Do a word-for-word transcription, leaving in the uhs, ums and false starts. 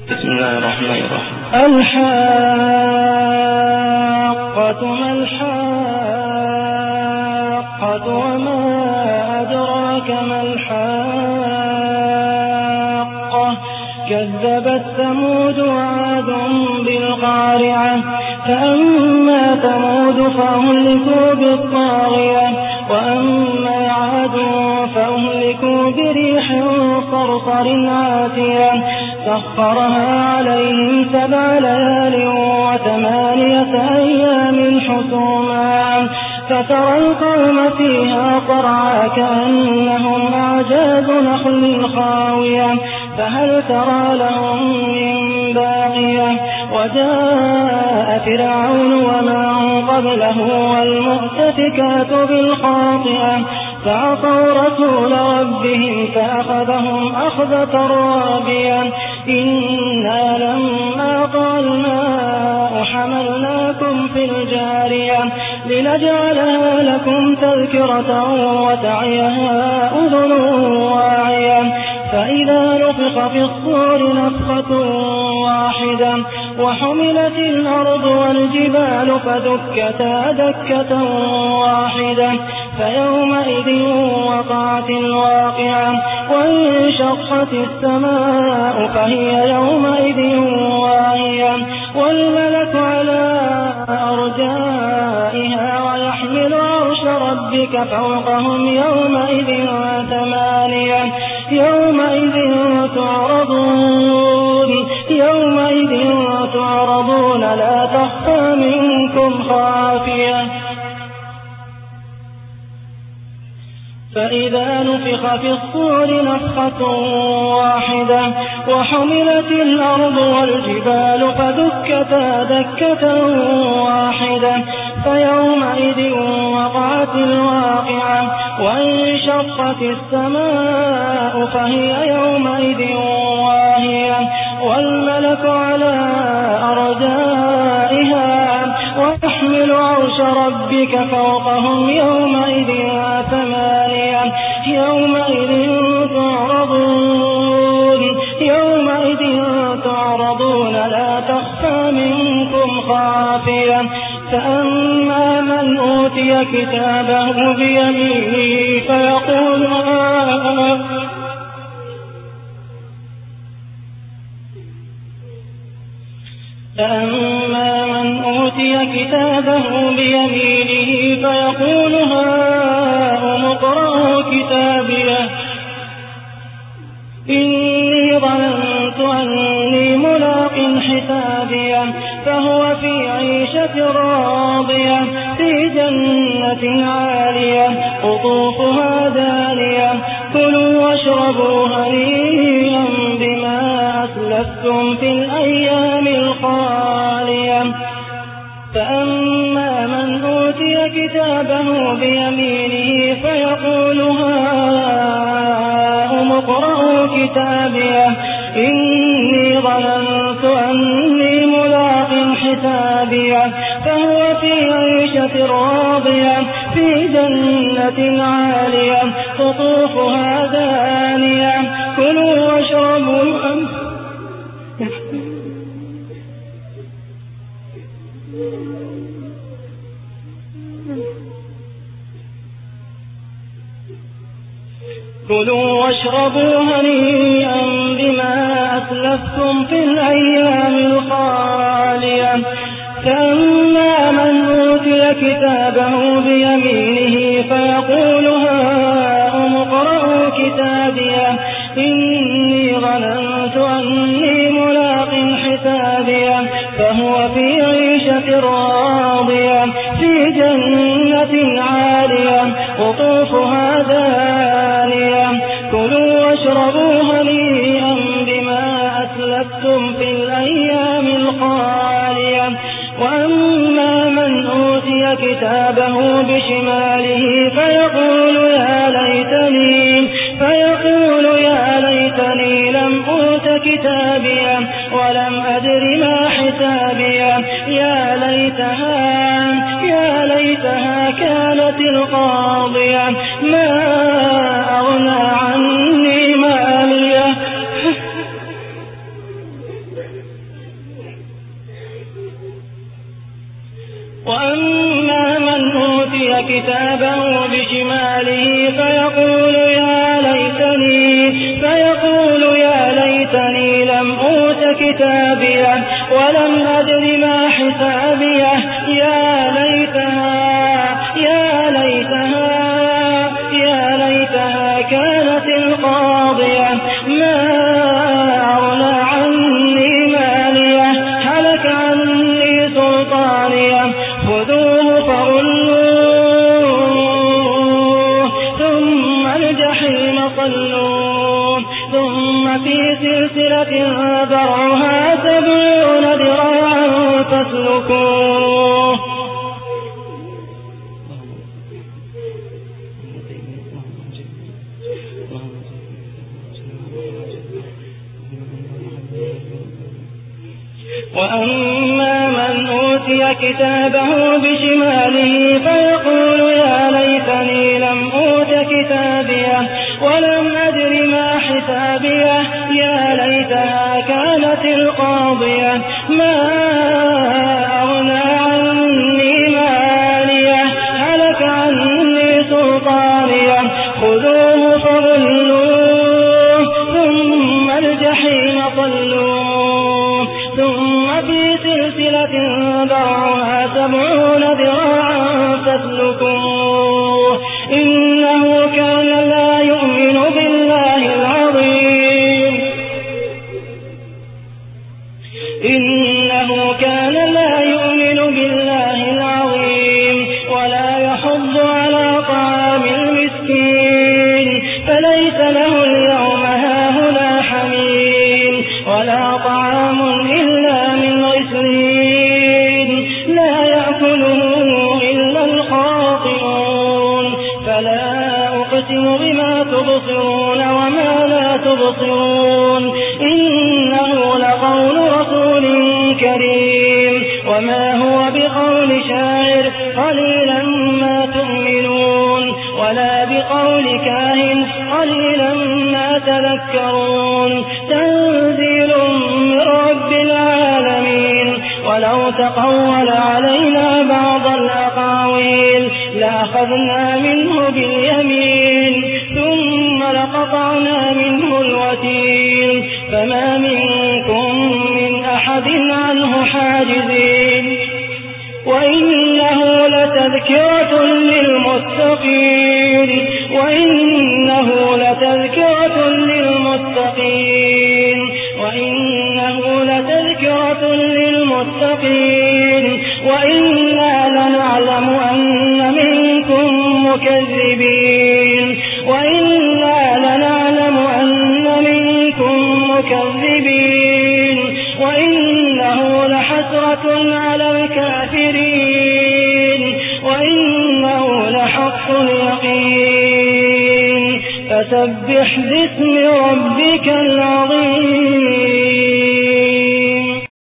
بسم الله الرحمن الرحيم. الحاقة ما الحاقة وما أدراك ما الحاقة كذبت ثمود وعاد بالقارعة فأما ثمود فأهلكوا بالطاغية وأما عاد فأهلكوا بريح صرصر عاتية سخرها عليهم سبع ليال وثمانية أيام حسوما فترى القوم فيها صرعى كأنهم أعجاز نخل خاوية فهل ترى لهم من باقية وجاء فرعون ومن قبله والمؤتفكات بالخاطئة فعصوا رسول ربهم فأخذهم أخذة رابية إنا لما طغى الماء حملناكم في الجارية لنجعلها لكم تذكرة وتعيها أذن واعية فإذا نفخ في الصور نفخة واحدة وحملت الأرض والجبال فدكتا دكة واحدة فيومئذ وقعت الواقعة وانشقت السماء فهي يومئذ واهية والملك على أرجائها ويحمل عرش ربك فوقهم يومئذ ثمانية يومئذ تعرضون يومئذ تعرضون لا تخفى منكم خافية فإذا نفخ في الصور نفخة واحدة وحملت الأرض والجبال فدكتا دكة واحدة فيومئذ وقعت الواقعة وانشقت السماء فهي يومئذ واهية والملك على أرجائها ويحمل عرش ربك فوقهم يومئذ ثمانية يومئذ تعرضون يومئذ تعرضون لا تخفى منكم خافية فأما من أوتي كتابه بيمينه فيقول فأما من أوتي كتابه بيمينه فيقول هاؤم اقرءوا كتابيه إني ظننت أني ملاق حسابيه فهو في عيشة راضية في جنة عالية قطوفها دانية كلوا واشربوا هنيئا بما أسلفتم في الأيام الخالية فأما من أوتي كتابه بيمينه فيقول هاؤم اقرءوا كتابيه إني ظننت أني ملاق حسابيه فهو في عيشة راضية في جنة عالية قطوفها دانية كلوا واشربوا كلوا واشربوا هنيئا بما أسلفتم في الأيام الخالية فأما من أوتي كتابه بيمينه فيقول هاؤم اقرءوا كتابيه إني ظننت أني ملاق حسابيه فهو في عيشة راضية في جنة عالية قطوفها دانية كلوا واشربوا هنيئا بما أسلفتم في الأيام الخالية وأما من أوتي كتابه بشماله فيقول يا ليتني فيقول يا ليتني لم أوت كتابيه ولم أدر ما حسابيه يا ليتها يا ليتها كانت القاضية ما أغنى عني ماليه أوتي كتابه بشماله فيقول يا ليتني فيقول يا ليتني لم أوت كتابيه ولم أدر ما حسابيه يا ليتها يا ليتها يا ليتها كانت القاضية ما أغنى عني ماليه هلك عني سلطانيه خذوه فغلوه ثم الجحيم صلوه ثم في سلسلة ذرعها سبعون ذراعا فاسلكوه. وأما من أوتي كتابه بشماله فيقول يا ليتني لم أوت كتابيه ولم أدر ما حسابيه يا ليتها كانت القاضية ما أغنى عني ماليه هلك عني سلطانيه خذوه فغلوه ثم الجحيم صلوه ثم في سلسلة ذرعها سبعون ذراعا فاسلكوه إنه كان لا يؤمن بالله العظيم إنه كان لا يؤمن بالله العظيم ولا يحض على طعام المسكين فليس له اليوم هاهنا حميم ولا طعام إلا من غسلين لا يأكله إلا الخاطئون فلا أقسم بما تبصرون وما لا تبصرون إنه لقول رسول كريم وما هو بقول شاعر قليلا ما تؤمنون ولا بقول كاهن قليلا ما تذكرون تنزيل من رب العالمين ولو تقول علينا بعض الأقاويل لأخذنا منه باليمين ثم لقطعنا منه الوتين فما منكم من أحد عنه حاجزين وإنه لتذكرة للمتقين وإنه لتذكرة للمتقين وإنه لتذكرة للمتقين وإنا لنعلم أن منكم مكذبين وإنا لنعلم أن منكم مكذبين وإنه لحسرة على الكافرين وإنه لحق اليقين فسبح باسم ربك العظيم.